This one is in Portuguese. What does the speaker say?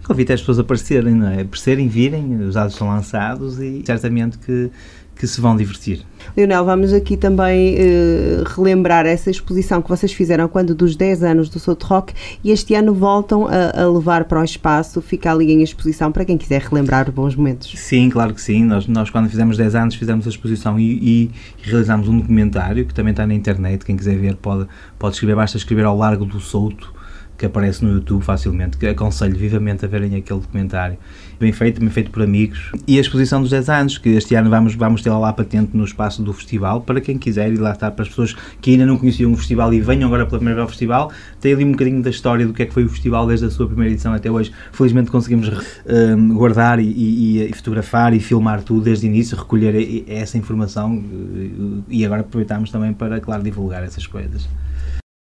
O convite é as pessoas aparecerem, não é? Aparecerem, virem, os dados são lançados e certamente que se vão divertir. Leonel, vamos aqui também relembrar essa exposição que vocês fizeram quando dos 10 anos do South Rock e este ano voltam a levar para o espaço, fica ali em exposição para quem quiser relembrar os bons momentos. Sim, claro que sim. Nós quando fizemos 10 anos fizemos a exposição e realizámos um documentário que também está na internet, quem quiser ver pode escrever, basta escrever Ao Largo do Souto, que aparece no YouTube facilmente, que aconselho vivamente a verem aquele documentário. Bem feito por amigos. E a exposição dos 10 anos, que este ano vamos tê-la lá patente no espaço do festival, para quem quiser, e lá está, para as pessoas que ainda não conheciam o festival e venham agora pela primeira vez ao festival, tem ali um bocadinho da história do que é que foi o festival desde a sua primeira edição até hoje. Felizmente conseguimos guardar e fotografar e filmar tudo desde o início, recolher essa informação e agora aproveitamos também para, claro, divulgar essas coisas.